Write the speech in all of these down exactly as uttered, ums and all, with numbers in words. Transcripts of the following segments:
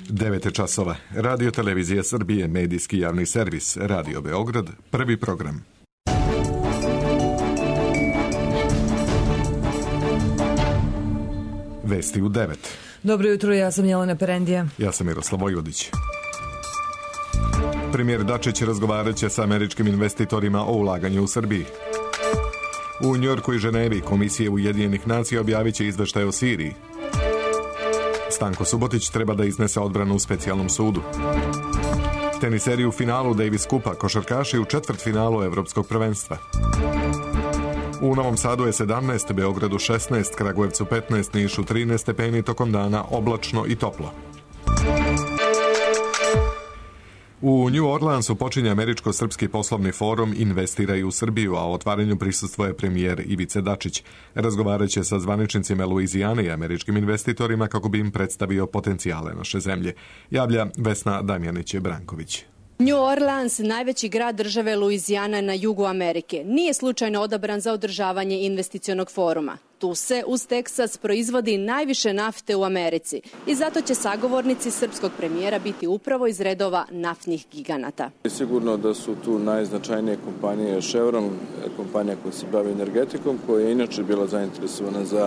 devet časova. Radio Televizija Srbije, medijski javni servis, Radio Beograd, prvi program. Vesti u devet. Dobro jutro, ja sam Jelena Perendija. Ja sam Miroslav Vojvodić. Premijer Dačić razgovarat će sa američkim investitorima o ulaganju u Srbiji. U Njujorku i Ženevi Komisije Ujedinjenih nacija objavit će izveštaj o Siriji. Stanko Subotić treba da iznese odbranu u specijalnom sudu. Teniseri u finalu Davis Kupa, košarkaši u četvrtfinalu Evropskog prvenstva. U Novom Sadu je sedamnaest, Beogradu šesnaest, Kragujevcu petnaest, Nišu trinaest stepeni, tokom dana oblačno i toplo. U New Orleansu počinje američko-srpski poslovni forum Investiraj u Srbiju, a o otvaranju prisustvuje premijer Ivica Dačić. Razgovarat će sa zvaničnicima Luizijane i američkim investitorima kako bi im predstavio potencijale naše zemlje. Javlja Vesna Damjanić-Branković. New Orleans, najveći grad države Luizijana na jugu Amerike, nije slučajno odabran za održavanje investicionog foruma. Tu se uz Teksas proizvodi najviše nafte u Americi i zato će sagovornici srpskog premijera biti upravo iz redova naftnih giganata. Sigurno da su tu najznačajnije kompanije Chevron, kompanija koja se bavi energetikom, koja je inače bila zainteresovana za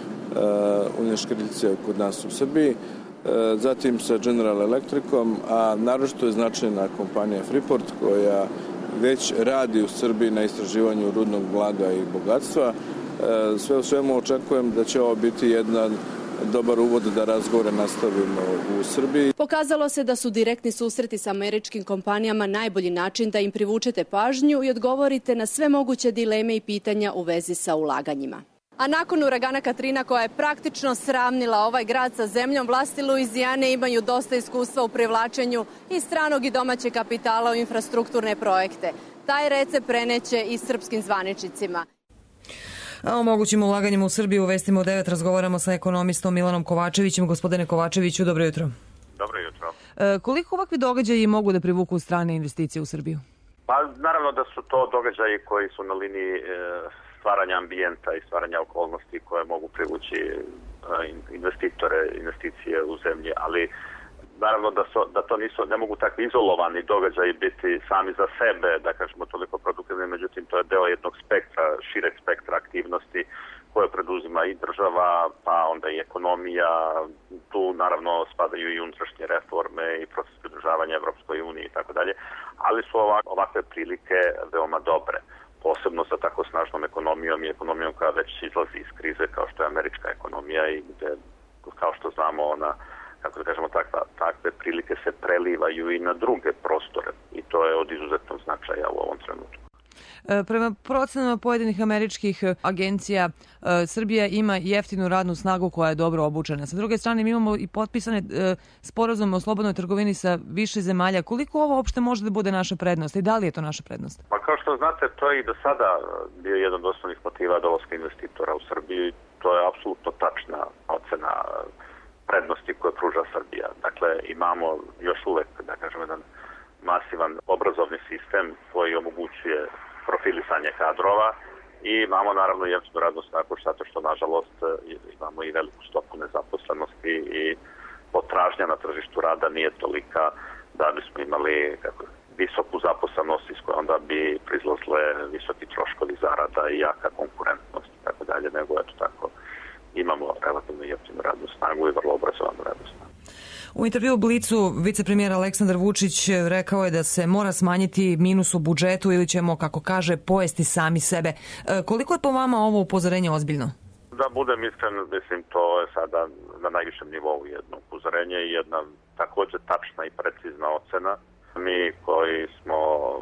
uh, unješkrice kod nas u Srbiji. Zatim sa General Electricom, a naročito je značajna kompanija Freeport koja već radi u Srbiji na istraživanju rudnog blaga i bogatstva. Sve u svemu očekujem da će ovo biti jedan dobar uvod da razgovore nastavimo u Srbiji. Pokazalo se da su direktni susreti sa američkim kompanijama najbolji način da im privučete pažnju i odgovorite na sve moguće dileme i pitanja u vezi sa ulaganjima. A nakon uragana Katrina, koja je praktično sravnila ovaj grad sa zemljom, vlasti Luizijane imaju dosta iskustva u privlačenju i stranog i domaćeg kapitala u infrastrukturne projekte. Taj recept preneće i srpskim zvaničnicima. A o mogućim ulaganjima u Srbiju u Vestima u devet razgovaramo sa ekonomistom Milanom Kovačevićem. Gospodine Kovačeviću, dobro jutro. Dobro jutro. E, koliko ovakvi događaji mogu da privuku strane investicije u Srbiju? Pa naravno da su to događaji koji su na liniji e, stvaranja ambijenta i stvaranja okolnosti koje mogu privući e, investitore, investicije u zemlji, ali naravno da, so, da to nisu, ne mogu takvi izolovani događaji biti sami za sebe, da kažemo toliko produktivni, međutim to je deo jednog spektra, šireg spektra aktivnosti koje preduzima i država, pa onda i ekonomija, tu naravno spadaju i unutrašnje reforme i proces pridružavanja Evropskoj uniji i tako dalje, ali su ovakve prilike veoma dobre, posebno sa tako snažnom ekonomijom i ekonomijom koja već izlazi iz krize kao što je američka ekonomija i gde, kao što znamo, ona, kako da kažemo, takva, takve prilike se prelivaju i na druge prostore i to je od izuzetnog značaja u ovom trenutku. Prema procenama pojedinih američkih agencija, Srbija ima jeftinu radnu snagu koja je dobro obučena. Sa druge strane, mi imamo i potpisane sporazume o slobodnoj trgovini sa više zemalja. Koliko ovo uopšte može da bude naša prednost i da li je to naša prednost? Pa kao što znate, to je i do sada bio jedan od osnovnih motiva dolaska investitora u Srbiji. To je apsolutno tačna ocena prednosti koje pruža Srbija. Dakle, imamo još uvek, da kažem, jedan masivan obrazovni sistem koji omogućuje profilisanje kadrova i imamo naravno jeftinu radnu snagu zato što nažalost imamo i veliku stopu nezaposlenosti i potražnja na tržištu rada nije tolika da bismo imali kako, visoku zaposlenost iz koje onda bi proizlazile visoki troškovi zarada i jaka konkurentnost i tako dalje, nego eto tako imamo relativno jeftinu radnu snagu i vrlo obrazovanu radnu snagu. U intervju u Blicu vicepremijer Aleksandar Vučić rekao je da se mora smanjiti minus u budžetu ili ćemo, kako kaže, pojesti sami sebe. E, koliko je po vama ovo upozorenje ozbiljno? Da budem iskren, mislim, to je sada na najvišem nivou jedno upozorenje i jedna također tačna i precizna ocena. Mi koji smo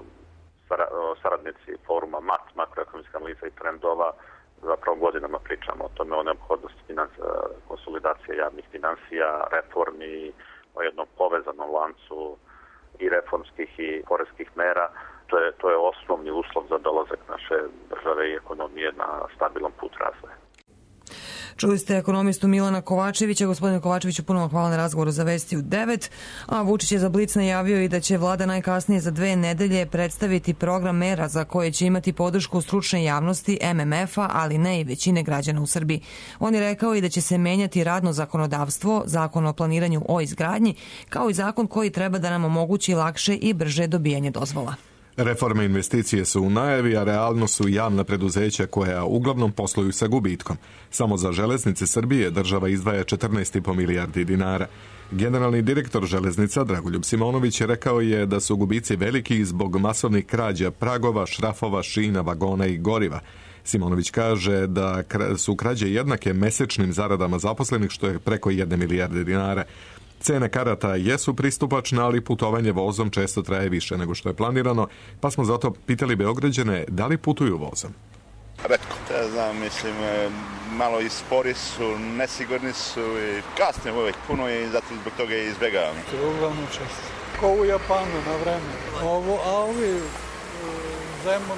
saradnici foruma M A T, makroekonomska analiza i trendova, zapravo godinama pričamo o tome, o neophodnosti konsolidacije javnih finansija, reformi, o jednom povezanom lancu i reformskih i poreskih mera. To je, to je osnovni uslov za dolazak naše države i ekonomije na stabilan put razvoja. Čuli ste ekonomistu Milana Kovačevića. Gospodine Kovačeviću, puno hvala na razgovoru za Vesti u devet. A Vučić je za Blic najavio i da će vlada najkasnije za dve nedelje predstaviti program mera za koje će imati podršku stručne javnosti, em em ef-a, ali ne i većine građana u Srbiji. On je rekao i da će se menjati radno zakonodavstvo, zakon o planiranju o izgradnji, kao i zakon koji treba da nam omogući lakše i brže dobijanje dozvola. Reforme investicije su u najavi, a realno su javna preduzeća koja uglavnom posluju sa gubitkom. Samo za Železnice Srbije država izdvaja četrnaest zarez pet milijardi dinara. Generalni direktor Železnica Dragoljub Simonović rekao je da su gubici veliki zbog masovnih krađa pragova, šrafova, šina, vagona i goriva. Simonović kaže da su krađe jednake mesečnim zaradama zaposlenih, što je preko jedne milijarde dinara. Cene karata jesu pristupačne, ali putovanje vozom često traje više nego što je planirano, pa smo zato pitali Beograđane da li putuju vozom. Retko. Ja znam, mislim, malo i spori su, nesigurni su i kasnije uvek puno i zato zbog toga i izbjegavam. Uglavnom često. Ko u Japanu na vreme. Ovo, a ovi Zemun,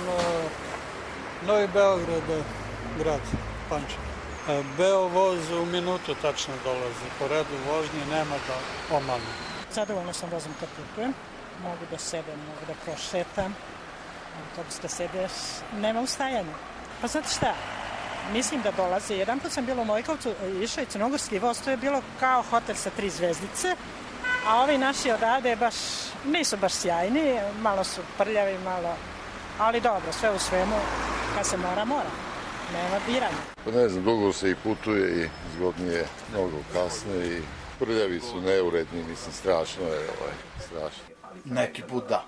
Novi Beograd, grad, Pančevo. Beovoz u minutu tačno dolazi. Po redu vožnje nema da omanu. Zadovoljno sam vozom kad putujem. Mogu da sedem, mogu da prošetam. Autobus da sedeš, nema ustajanja. Pa znate šta, mislim da dolaze. Jedan put sam bila u Mojkovcu, išao je crnogorski voz, to je bilo kao hotel sa tri zvezdice. A ovi naši odade baš, nisu baš sjajni, malo su prljavi, malo... Ali dobro, sve u svemu, kad se mora, mora. Nema biranja. Pa ne znam, dugo se i putuje i zgodnije, mnogo kasne i prljavi su neuredni, mislim, strašno je, ovaj, strašno. Neki put da.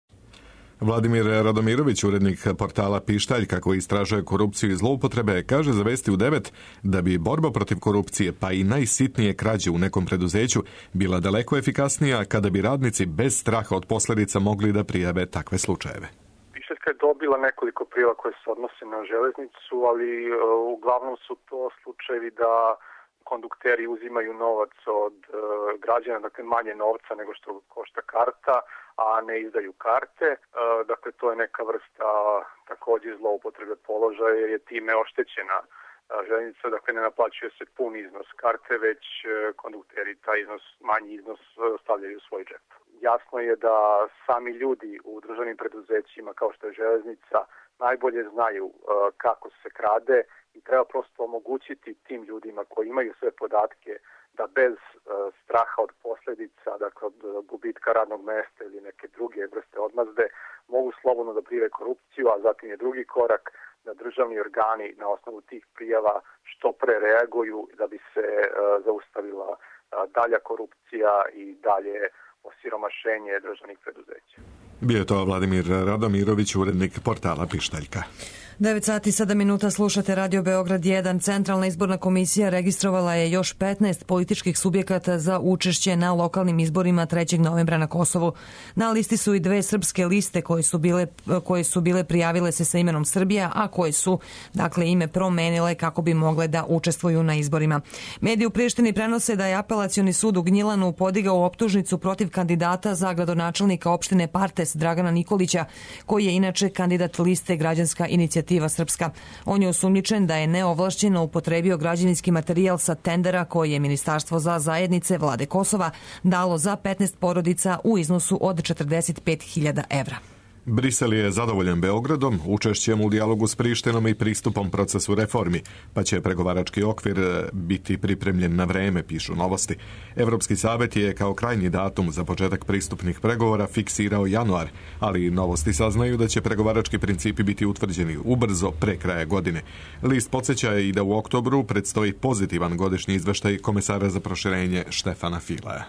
Vladimir Radomirović, urednik portala Pištalj, kako istražuje korupciju i zloupotrebe, kaže za Vesti u devet da bi borba protiv korupcije, pa i najsitnije krađe u nekom preduzeću, bila daleko efikasnija kada bi radnici bez straha od posljedica mogli da prijave takve slučajeve. Pištaljka je dobila nekoliko prijava koje se odnose na železnicu, ali uh, uglavnom su to slučajevi da kondukteri uzimaju novac od uh, građana, dakle manje novca nego što košta karta, a ne izdaju karte. Uh, dakle, to je neka vrsta također zloupotrebe položaja jer je time oštećena uh, železnica, dakle ne naplaćuje se pun iznos karte, već uh, kondukteri taj iznos, manji iznos uh, stavljaju u svoj džep. Jasno je da sami ljudi u državnim preduzećima kao što je železnica najbolje znaju uh, kako se krade i treba prosto omogućiti tim ljudima koji imaju sve podatke da bez uh, straha od posljedica, dakle od uh, gubitka radnog mesta ili neke druge vrste odmazde, mogu slobodno da prijave korupciju, a zatim je drugi korak da državni organi na osnovu tih prijava što pre reaguju da bi se uh, zaustavila uh, dalja korupcija i dalje osiromašenje državnih preduzeća. Bio je to Vladimir Radomirović, urednik portala Pištaljka. devet sati sedam minuta, slušate Radio Beograd jedan. Centralna izborna komisija registrovala je još petnaest političkih subjekata za učešće na lokalnim izborima trećeg novembra na Kosovu. Na listi su i dve srpske liste koje su bile, koje su bile prijavile se sa imenom Srbija, a koje su dakle ime promenile kako bi mogle da učestvuju na izborima. Mediji u Prištini prenose da je Apelacioni sud u Gnjilanu podigao optužnicu protiv kandidata za gradonačelnika opštine Partes Dragana Nikolića, koji je inače kandidat liste Građanska inicijativa Srpska. On je osumnjičen da je neovlašćeno upotrebio građevinski materijal sa tendera koji je Ministarstvo za zajednice vlade Kosova dalo za petnaest porodica u iznosu od četrdeset pet hiljada evra. Brisel je zadovoljan Beogradom, učešćem u dijalogu s Prištinom i pristupom procesu reformi, pa će pregovarački okvir biti pripremljen na vreme, pišu Novosti. Evropski savjet je kao krajnji datum za početak pristupnih pregovora fiksirao januar, ali Novosti saznaju da će pregovarački principi biti utvrđeni ubrzo pre kraja godine. List podsjeća i da u oktobru predstoji pozitivan godišnji izveštaj komesara za proširenje Štefana Fileja.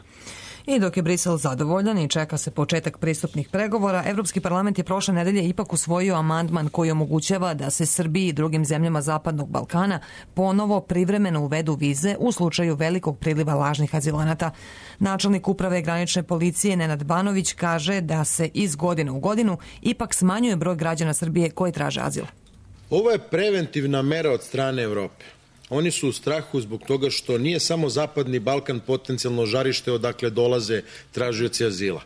I dok je Brisel zadovoljan i čeka se početak pristupnih pregovora, Evropski parlament je prošle nedelje ipak usvojio amandman koji omogućava da se Srbiji i drugim zemljama Zapadnog Balkana ponovo privremeno uvedu vize u slučaju velikog priliva lažnih azilanata. Načelnik uprave granične policije Nenad Banović kaže da se iz godine u godinu ipak smanjuje broj građana Srbije koji traže azil. Ovo je preventivna mera od strane Evrope. Oni su u strahu zbog toga što nije samo Zapadni Balkan potencijalno žarište odakle dolaze tražioci azila.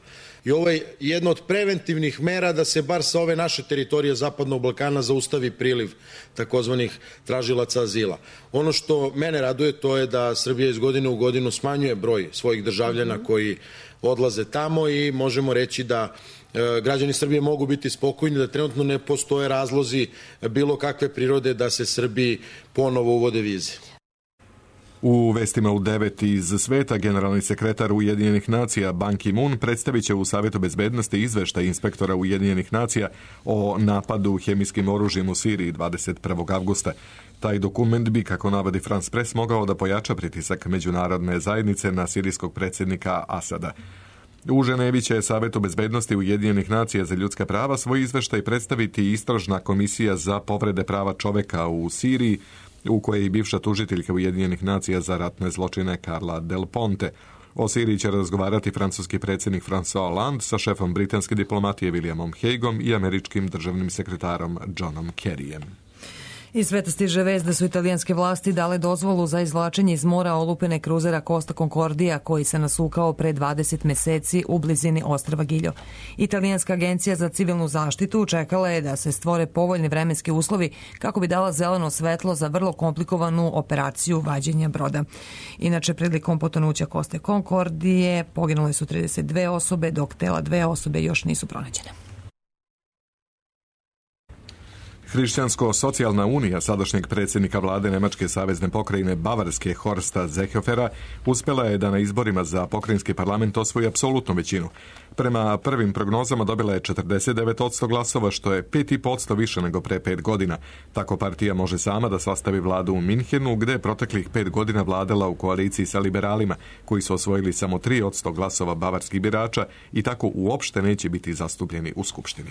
I ovo je jedna od preventivnih mera da se bar sa ove naše teritorije Zapadnog Balkana zaustavi priliv takozvanih tražilaca azila. Ono što mene raduje to je da Srbija iz godine u godinu smanjuje broj svojih državljana koji odlaze tamo i možemo reći da građani Srbije mogu biti spokojni da trenutno ne postoje razlozi bilo kakve prirode da se Srbiji ponovo uvode vize. U vestima u devet iz sveta generalni sekretar Ujedinjenih nacija Ban Ki-moon predstavit će u Savjetu bezbednosti izveštaj inspektora Ujedinjenih nacija o napadu hemijskim oružjem u Siriji dvadeset prvog avgusta. Taj dokument bi, kako navodi France Press, mogao da pojača pritisak međunarodne zajednice na sirijskog predsjednika Asada. U Ženevi će Savjetu bezbednosti Ujedinjenih nacija za ljudska prava svoj izveštaj predstaviti istražna komisija za povrede prava čoveka u Siriji, u kojoj je i bivša tužiteljka Ujedinjenih nacija za ratne zločine Carla Del Ponte. O Siriji će razgovarati francuski predsjednik François Hollande sa šefom britanske diplomatije Williamom Hagueom i američkim državnim sekretarom Johnom Kerryjem. Iz sveta stiže vest da su italijanske vlasti dale dozvolu za izvlačenje iz mora olupene kruzera Costa Concordia koji se nasukao pre dvadeset meseci u blizini ostrva Giljo. Italijanska agencija za civilnu zaštitu čekala je da se stvore povoljni vremenski uslovi kako bi dala zeleno svetlo za vrlo komplikovanu operaciju vađenja broda. Inače, prilikom potonuća Costa Concordije poginule su trideset dve osobe, dok tela dve osobe još nisu pronađene. Hrišćansko-socijalna unija sadašnjeg predsjednika vlade Nemačke savezne pokrajine Bavarske Horsta Seehofera uspjela je da na izborima za pokrajinski parlament osvoji apsolutnu većinu. Prema prvim prognozama dobila je četrdeset devet posto glasova, što je pet i po posto više nego pre pet godina. Tako partija može sama da sastavi vladu u Minhenu, gde je proteklih pet godina vladala u koaliciji sa liberalima, koji su osvojili samo tri posto glasova bavarskih birača i tako uopšte neće biti zastupljeni u Skupštini.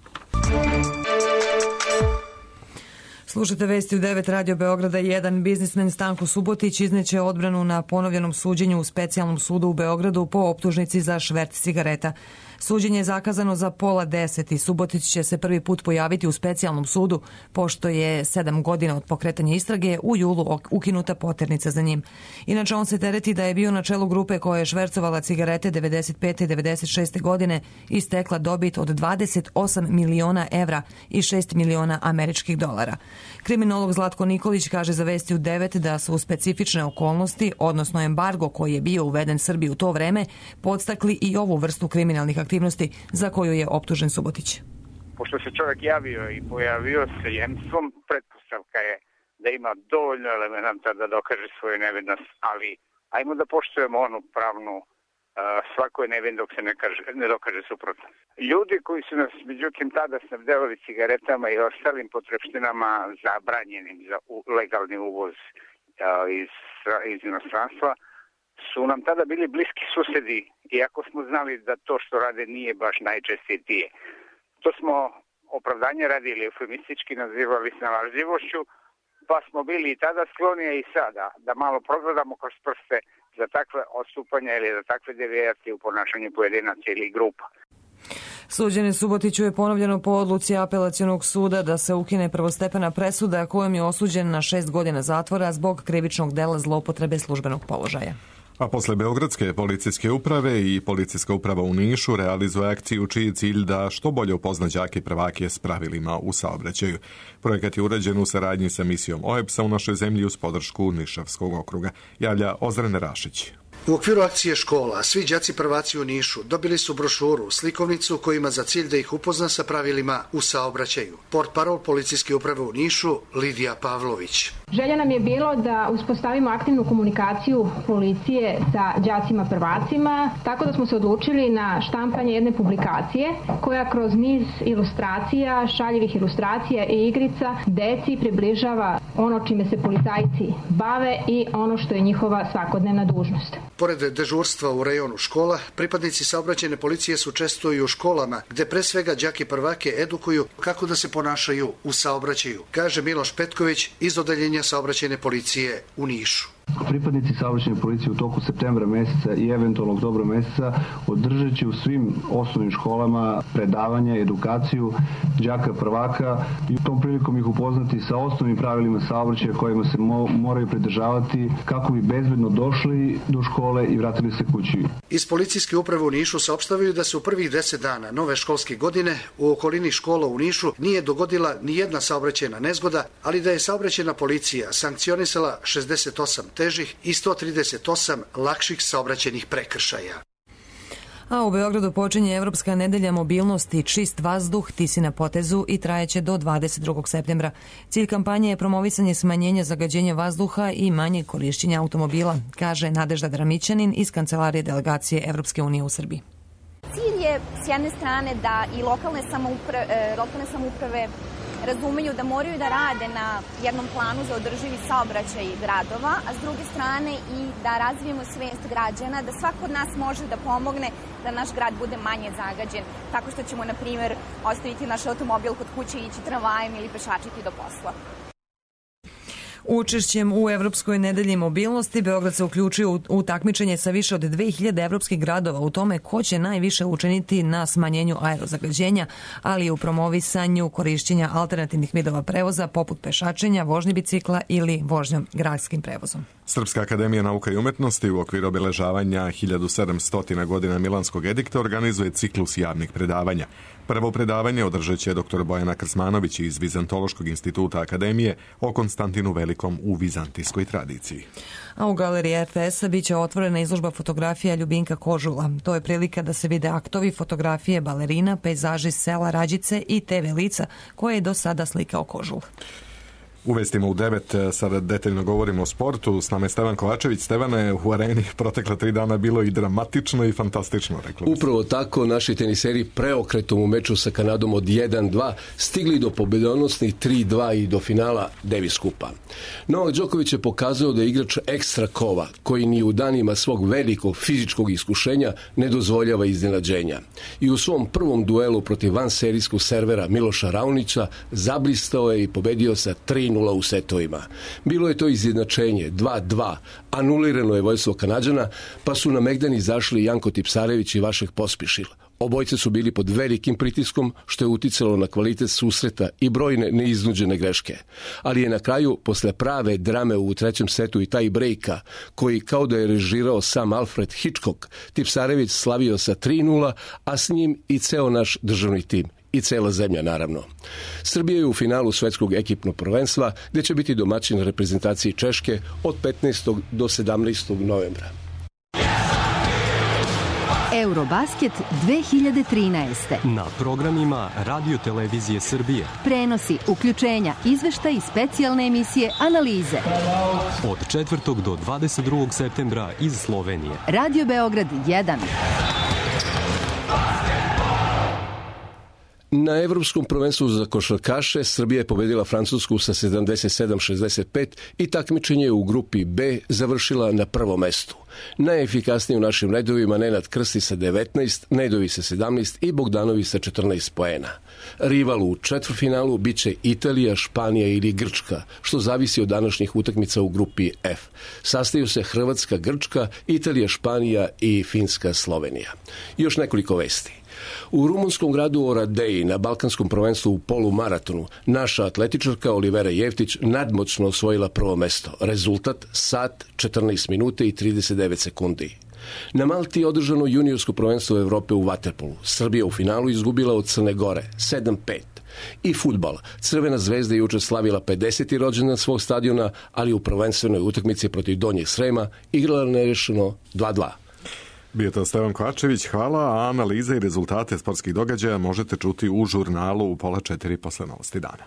Slušate vesti u devet Radio Beograda jedan. Biznismen Stanko Subotić izneće odbranu na ponovljenom suđenju u specijalnom sudu u Beogradu po optužnici za šverc cigareta. Suđenje je zakazano za pola deset i Subotić će se prvi put pojaviti u specijalnom sudu, pošto je sedam godina od pokretanja istrage u julu ukinuta poternica za njim. Inače, on se tereti da je bio na čelu grupe koja je švercovala cigarete devedeset pete i devedeset šeste godine i stekla dobit od dvadeset osam miliona evra i šest miliona američkih dolara. Kriminolog Zlatko Nikolić kaže za vesti u devet da su specifične okolnosti, odnosno embargo koji je bio uveden Srbiji u to vreme, podstakli i ovu vrstu kriminalnih aktivnosti za koju je optužen Subotić. Pošto se čovjek javio i pojavio se jemstvom, pretpostavka je da ima dovoljno elementa da dokaže svoju nevinost, ali ajmo da poštujemo onu pravnu uh, svako je nevin dok se ne, kaže, ne dokaže suprotno. Ljudi koji su nas međutim tada snabdevali cigaretama i ostalim potrepštinama zabranjenim za legalni uvoz uh, iz, iz inostranstva su nam tada bili bliski susedi, iako smo znali da to što rade nije baš najčestitije. To smo opravdanje radili eufemistički nazivali snalažljivošću, pa smo bili i tada skloni i sada da malo progledamo kroz prste za takve odstupanja ili za takve devijacije u ponašanju pojedinaca ili grupa. Suđenje Subotiću je ponovljeno po odluci apelacionog suda da se ukine prvostepena presuda kojom je osuđen na šest godina zatvora zbog krivičnog dela zloupotrebe službenog položaja. A posle Beogradske policijske uprave i policijska uprava u Nišu realizuje akciju čiji je cilj da što bolje upozna đake prvake s pravilima u saobraćaju. Projekat je urađen u saradnji sa misijom O E B S-a u našoj zemlji uz podršku Nišavskog okruga. Javlja Ozren Rašić. U okviru akcije škola, svi đaci prvaci u Nišu dobili su brošuru, slikovnicu koja ima za cilj da ih upozna sa pravilima u saobraćaju. Portparol policijske uprave u Nišu, Lidija Pavlović. Želja nam je bilo da uspostavimo aktivnu komunikaciju policije sa đacima prvacima, tako da smo se odlučili na štampanje jedne publikacije koja kroz niz ilustracija, šaljivih ilustracija i igrica deci približava ono čime se policajci bave i ono što je njihova svakodnevna dužnost. Pored dežurstva u rejonu škola, pripadnici saobraćajne policije su često i u školama, gde pre svega đake prvake edukuju kako da se ponašaju u saobraćaju, kaže Miloš Petković iz odeljenja saobraćajne policije u Nišu. Pripadnici saobraćajne policije u toku septembra meseca i eventualno oktobra meseca održat će u svim osnovnim školama predavanja, edukaciju đaka prvaka i u tom prilikom ih upoznati sa osnovnim pravilima saobraćaja kojima se mo- moraju pridržavati kako bi bezbedno došli do škole i vratili se kući. Iz policijske uprave u Nišu saopštavaju da se u prvih deset dana nove školske godine u okolini škola u Nišu nije dogodila ni jedna saobraćajna nezgoda, ali da je saobraćajna policija sankcionisala šezdeset osam težih i sto trideset osam lakših saobraćajnih prekršaja. A u Beogradu počinje Evropska nedelja mobilnosti Čist vazduh, ti si na potezu i trajeće do dvadeset drugog septembra. Cilj kampanje je promovisanje smanjenja zagađenja vazduha i manje korišćenja automobila, kaže Nadežda Dramićanin iz Kancelarije delegacije Evropske unije u Srbiji. Cilj je s jedne strane da i lokalne samouprave, lokalne samouprave razumeju da moraju da rade na jednom planu za održivi saobraćaj gradova, a s druge strane i da razvijemo svest građana, da svako od nas može da pomogne da naš grad bude manje zagađen, tako što ćemo, na primjer, ostaviti naš automobil kod kuće i ići tramvajem ili pešačiti do posla. Učešćem u Evropskoj nedelji mobilnosti Beograd se uključio u, u takmičenje sa više od dve hiljade evropskih gradova u tome ko će najviše učiniti na smanjenju aerozagađenja, ali i u promovisanju korišćenja alternativnih vidova prevoza poput pešačenja, vožnje bicikla ili vožnjom gradskim prevozom. Srpska akademija nauka i umetnosti u okviru obeležavanja hiljadu sedamsto godina Milanskog edikta organizuje ciklus javnih predavanja. Prvo predavanje održat će dr Bojana Krsmanović iz Vizantološkog instituta Akademije o Konstantinu Velikom u vizantijskoj tradiciji. A u galeriji R T S-a biće otvorena izložba fotografija Ljubinka Kožula. To je prilika da se vide aktovi, fotografije balerina, pejzaži sela Rađice i te ve lica koje je do sada slikao Kožul. Uvestimo u devet, sada detaljno govorimo o sportu. S nama je Stevan Kovačević. Stevane, u areni protekla tri dana bilo i dramatično i fantastično, reklo. Upravo tako, naši teniseri preokretom u meču sa Kanadom od jedan dva stigli do pobedonosnih tri dva i do finala Davis Kupa. Novak Đoković je pokazao da je igrač ekstra kova, koji ni u danima svog velikog fizičkog iskušenja ne dozvoljava iznenađenja. I u svom prvom duelu protiv vanserijskog servera Miloša Raonića zablistao je i pobedio sa tri nula u setovima. Bilo je to izjednačenje dva dva, anulirano je vojstvo Kanađana, pa su na megdan izašli Janko Tipsarević i Vašek Pospišil. Obojce su bili pod velikim pritiskom, što je uticalo na kvalitet susreta i brojne neiznuđene greške. Ali je na kraju, posle prave drame u trećem setu i taj brejka, koji kao da je režirao sam Alfred Hitchcock, Tipsarević slavio sa tri nula, a s njim i ceo naš državni tim. I cela zemlja, naravno. Srbija je u finalu svetskog ekipnog prvenstva, gde će biti domaćin reprezentaciji Češke od petnaestog do sedamnaestog novembra. Eurobasket dve hiljade trinaeste. Na programima Radio Televizije Srbije. Prenosi, uključenja, izveštaj i specijalne emisije, analize. Od četvrtog do dvadeset drugog septembra iz Slovenije. Radio Beograd jedan. Na Evropskom prvenstvu za košarkaše Srbija je pobedila Francusku sa sedamdeset sedam šezdeset pet i takmičenje u grupi B završila na prvom mestu. Najefikasniji u našim redovima Nenad Krstić sa devetnaest, Nedovi sa sedamnaest i Bogdanovi sa četrnaest poena. Rival u četvrtfinalu biće Italija, Španija ili Grčka, što zavisi od današnjih utakmica u grupi F. Sastaju se Hrvatska, Grčka, Italija, Španija i Finska, Slovenija. Još nekoliko vesti. U rumunskom gradu Oradeji na Balkanskom prvenstvu u polumaratonu naša atletičarka Olivera Jevtić nadmoćno osvojila prvo mesto. Rezultat sat, četrnaest minuta i trideset devet sekundi. Na Malti je održano juniorsko prvenstvo Evrope u vaterpolu. Srbija u finalu izgubila od Crne Gore sedam pet. I fudbal. Crvena zvezda je juče slavila pedeseti rođendan svog stadiona, ali u prvenstvenoj utakmici protiv Donjeg Srema igrala nerešeno dva dva. Bio to Stevan Kovačević, hvala, a analize i rezultate sportskih događaja možete čuti u žurnalu u pola četiri posle novosti dana.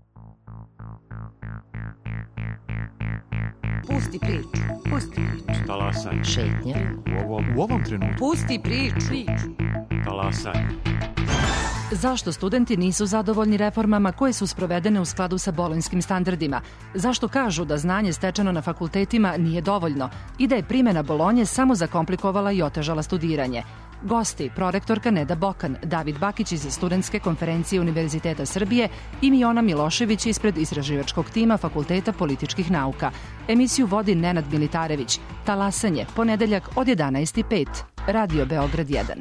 Pusti priču, pusti priču. Talasaj. Šetnja. U ovom, u ovom trenutku. Pusti priču. Talasaj. Zašto studenti nisu zadovoljni reformama koje su sprovedene u skladu sa bolonjskim standardima? Zašto kažu da znanje stečeno na fakultetima nije dovoljno i da je primjena Bolonje samo zakomplikovala i otežala studiranje? Gosti, prorektorka Neda Bokan, David Bakić iz Studentske konferencije Univerziteta Srbije i Mijona Milošević ispred istraživačkog tima Fakulteta političkih nauka. Emisiju vodi Nenad Militarević. Talasanje, ponedeljak od jedanaest i pet. Radio Beograd jedan.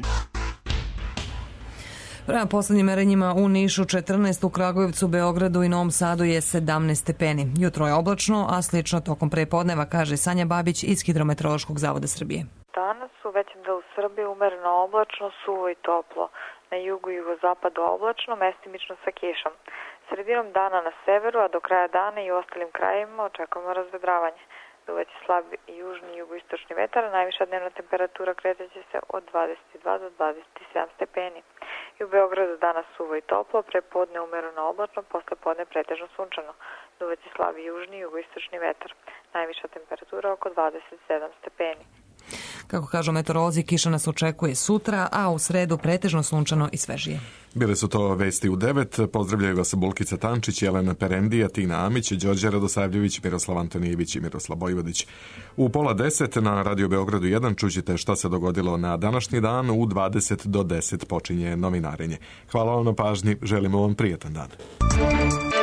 Prema poslednjim merenjima u Nišu četrnaest, u Kragujevcu, Beogradu i Novom Sadu je sedamnaest stepeni. Jutro je oblačno, a slično tokom prepodneva, kaže Sanja Babić iz Hidrometeorološkog zavoda Srbije. Danas u većem delu Srbije umereno oblačno, suvo i toplo. Na jugu i jugozapadu oblačno, mestimično sa kišom. Sredinom dana na severu, a do kraja dana i u ostalim krajevima očekujemo razvedravanje. Duvaće slab južni i jugoistočni vetar, najviša dnevna temperatura kretaće se od dvadeset dva do dvadeset sedam stepeni. I u Beogradu danas suvo i toplo, prepodne umereno oblačno, posle podne pretežno sunčano. Duvaće slab južni i jugoistočni vetar, najviša temperatura oko dvadeset sedam stepeni. Kako kažu meteorolozi, kiša nas očekuje sutra, a u sredu pretežno sunčano i svežije. Bile su to vesti u devet. Pozdravljaju vas Bulkica Tančić, Jelena Perendija, Tina Amić, Đorđe Radosavljević, Miroslav Antonijević i Miroslav Bojvodić. U pola deset na Radio Beogradu jedan čućete šta se dogodilo na današnji dan. U dvadeset do deset počinje novinarenje. Hvala vam na pažnji, želimo vam prijetan dan.